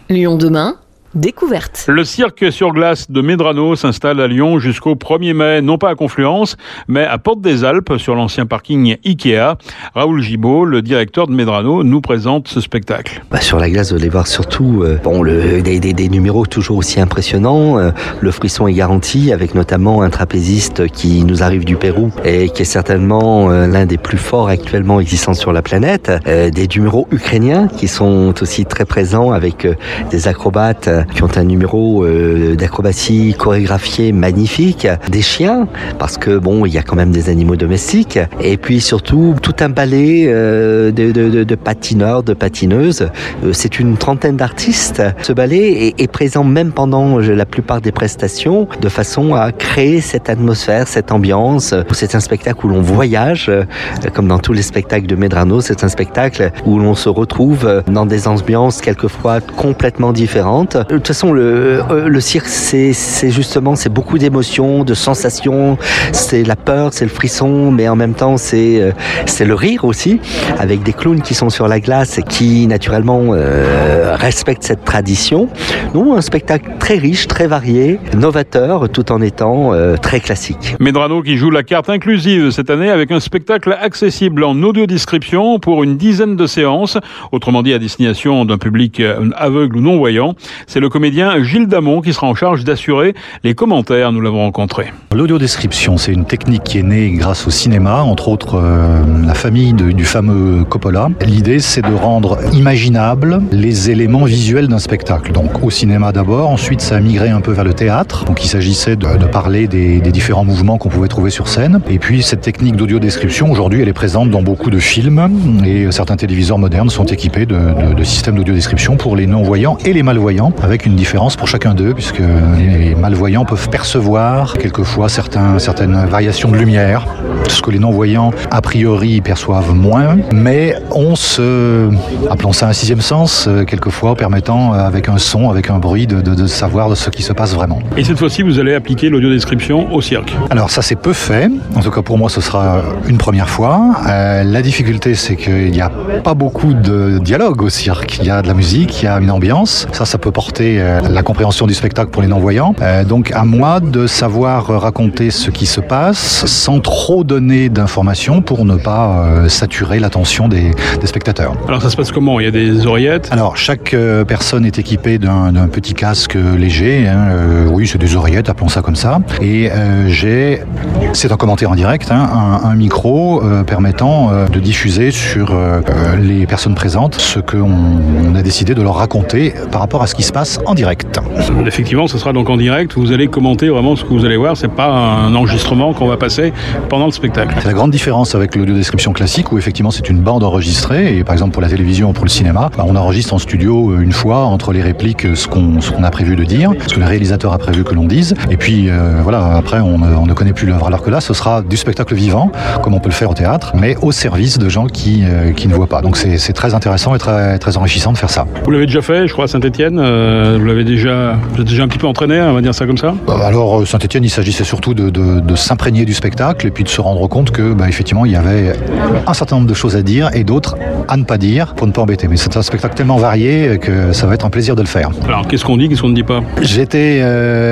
Lyon demain, découverte. Le cirque sur glace de Medrano s'installe à Lyon jusqu'au 1er mai, non pas à Confluence, mais à Porte des Alpes, sur l'ancien parking Ikea. Raoul Gibaud, le directeur de Medrano, nous présente ce spectacle. Sur la glace, vous allez voir surtout des numéros toujours aussi impressionnants. Le frisson est garanti, avec notamment un trapéziste qui nous arrive du Pérou et qui est certainement l'un des plus forts actuellement existants sur la planète. Des numéros ukrainiens qui sont aussi très présents, avec des acrobates qui ont un numéro d'acrobatie chorégraphié magnifique, des chiens, parce que il y a quand même des animaux domestiques, et puis surtout tout un ballet de patineurs, de patineuses. C'est une trentaine d'artistes. Ce ballet est présent même pendant la plupart des prestations, de façon à créer cette atmosphère, cette ambiance. C'est un spectacle où l'on voyage, comme dans tous les spectacles de Medrano. C'est un spectacle où l'on se retrouve dans des ambiances quelquefois complètement différentes. De toute façon, le cirque, c'est justement, c'est beaucoup d'émotions, de sensations. C'est la peur, c'est le frisson, mais en même temps, c'est le rire aussi, avec des clowns qui sont sur la glace et qui, naturellement, respectent cette tradition. Donc, un spectacle très riche, très varié, novateur, tout en étant très classique. Medrano qui joue la carte inclusive cette année avec un spectacle accessible en audio-description pour une dizaine de séances, autrement dit à destination d'un public aveugle ou non-voyant. C'est le comédien Gilles Damon qui sera en charge d'assurer les commentaires. Nous l'avons rencontré. L'audiodescription, c'est une technique qui est née grâce au cinéma, entre autres la famille du fameux Coppola. L'idée, c'est de rendre imaginables les éléments visuels d'un spectacle. Donc au cinéma d'abord, ensuite ça a migré un peu vers le théâtre. Donc il s'agissait de parler des différents mouvements qu'on pouvait trouver sur scène. Et puis cette technique d'audiodescription, aujourd'hui, elle est présente dans beaucoup de films, et certains téléviseurs modernes sont équipés de systèmes d'audiodescription pour les non-voyants et les malvoyants, avec une différence pour chacun d'eux, puisque les malvoyants peuvent percevoir quelquefois certaines variations de lumière, ce que les non-voyants a priori perçoivent moins, mais appelons ça un sixième sens, quelquefois permettant avec un son, avec un bruit, de savoir ce qui se passe vraiment. Et cette fois-ci, vous allez appliquer l'audiodescription au cirque. Alors ça, c'est peu fait, en tout cas pour moi ce sera une première fois. La difficulté, c'est qu'il n'y a pas beaucoup de dialogue au cirque. Il y a de la musique, il y a une ambiance, ça peut porter la compréhension du spectacle pour les non-voyants. Donc à moi de savoir raconter ce qui se passe sans trop donner d'informations pour ne pas saturer l'attention des spectateurs. Alors ça se passe comment ? Il y a des oreillettes ? Alors chaque personne est équipée d'un petit casque léger. Oui, c'est des oreillettes, appelons ça comme ça. Et c'est un commentaire en direct, un micro permettant de diffuser sur les personnes présentes ce qu'on a décidé de leur raconter par rapport à ce qui se passe en direct. Effectivement, ce sera donc en direct. Vous allez commenter vraiment ce que vous allez voir. C'est pas un enregistrement qu'on va passer pendant le spectacle. C'est la grande différence avec l'audiodescription classique, où effectivement c'est une bande enregistrée. Et par exemple pour la télévision ou pour le cinéma, on enregistre en studio une fois entre les répliques ce qu'on a prévu de dire, ce que le réalisateur a prévu que l'on dise. Et puis après on ne connaît plus l'œuvre. Alors que là, ce sera du spectacle vivant, comme on peut le faire au théâtre, mais au service de gens qui ne voient pas. Donc c'est très intéressant et très, très enrichissant de faire ça. Vous l'avez déjà fait, je crois, à Saint-Étienne. Vous êtes déjà un petit peu entraîné, on va dire ça comme ça ? Alors Saint-Étienne, il s'agissait surtout de s'imprégner du spectacle et puis de se rendre compte que effectivement il y avait un certain nombre de choses à dire et d'autres à ne pas dire pour ne pas embêter. Mais c'est un spectacle tellement varié que ça va être un plaisir de le faire. Alors qu'est-ce qu'on dit, qu'est-ce qu'on ne dit pas ? J'étais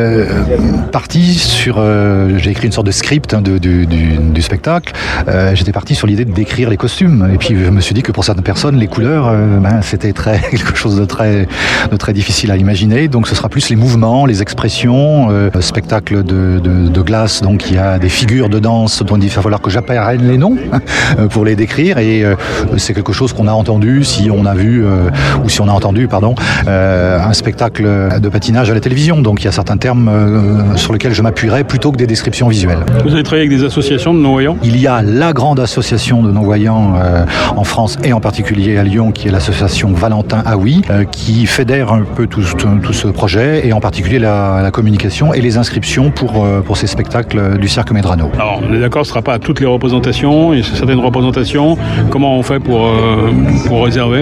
parti sur... j'ai écrit une sorte de script du spectacle. J'étais parti sur l'idée de décrire les costumes. Et puis je me suis dit que pour certaines personnes, les couleurs, c'était quelque chose de très difficile à imaginer. Donc ce sera plus les mouvements, les expressions, spectacle de glace. Donc il y a des figures de danse dont il va falloir que j'apprenne les noms pour les décrire. Et c'est quelque chose qu'on a entendu si on a entendu un spectacle de patinage à la télévision. Donc il y a certains termes sur lesquels je m'appuierai plutôt que des descriptions visuelles. Vous avez travaillé avec des associations de non-voyants ? Il y a la grande association de non-voyants en France et en particulier à Lyon, qui est l'association Valentin Aoui, qui fédère un peu tout ce projet, et en particulier la communication et les inscriptions pour ces spectacles du cirque Medrano. Alors on est d'accord, ce ne sera pas à toutes les représentations, il y a certaines représentations. Comment on fait pour réserver ?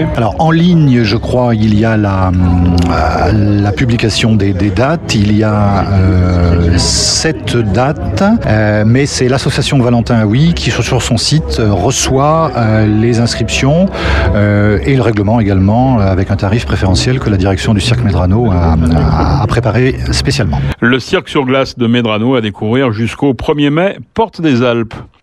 Alors en ligne, je crois, il y a la publication des dates. Il y a 7 dates, mais c'est l'association Valentin Aoui qui, sur son site, reçoit les inscriptions et le règlement également, avec un tarif préférentiel que la direction du cirque Medrano a préparé spécialement. Le cirque sur glace de Medrano à découvrir jusqu'au 1er mai, porte des Alpes.